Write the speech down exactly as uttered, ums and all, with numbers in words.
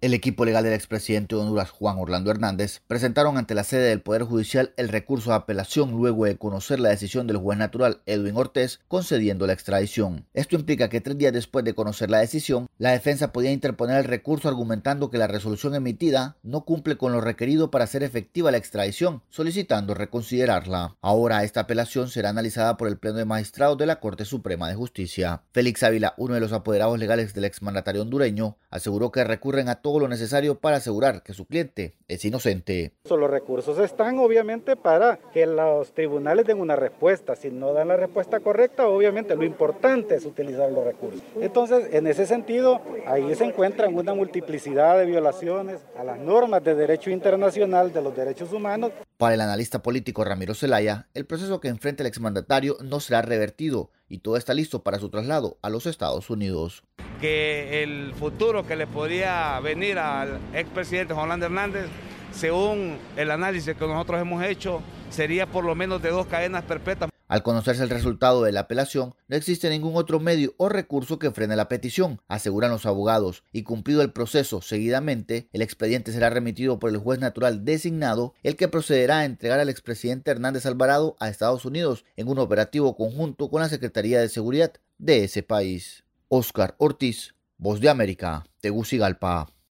El equipo legal del expresidente de Honduras, Juan Orlando Hernández, presentaron ante la sede del Poder Judicial el recurso de apelación luego de conocer la decisión del juez natural Edwin Ortiz concediendo la extradición. Esto implica que tres días después de conocer la decisión, la defensa podía interponer el recurso argumentando que la resolución emitida no cumple con lo requerido para hacer efectiva la extradición, solicitando reconsiderarla. Ahora esta apelación será analizada por el Pleno de Magistrados de la Corte Suprema de Justicia. Félix Ávila, uno de los apoderados legales del exmandatario hondureño, aseguró que recurren a todo lo necesario para asegurar que su cliente es inocente. Los recursos están obviamente para que los tribunales den una respuesta. Si no dan la respuesta correcta, obviamente lo importante es utilizar los recursos. Entonces, en ese sentido, ahí se encuentran una multiplicidad de violaciones a las normas de derecho internacional de los derechos humanos. Para el analista político Ramiro Zelaya, el proceso que enfrenta el exmandatario no será revertido y todo está listo para su traslado a los Estados Unidos. Que el futuro que le podría venir al expresidente Juan Orlando Hernández, según el análisis que nosotros hemos hecho, sería por lo menos de dos cadenas perpetuas. Al conocerse el resultado de la apelación, no existe ningún otro medio o recurso que frene la petición, aseguran los abogados, y cumplido el proceso seguidamente, el expediente será remitido por el juez natural designado, el que procederá a entregar al expresidente Hernández Alvarado a Estados Unidos en un operativo conjunto con la Secretaría de Seguridad de ese país. Óscar Ortiz, Voz de América, Tegucigalpa.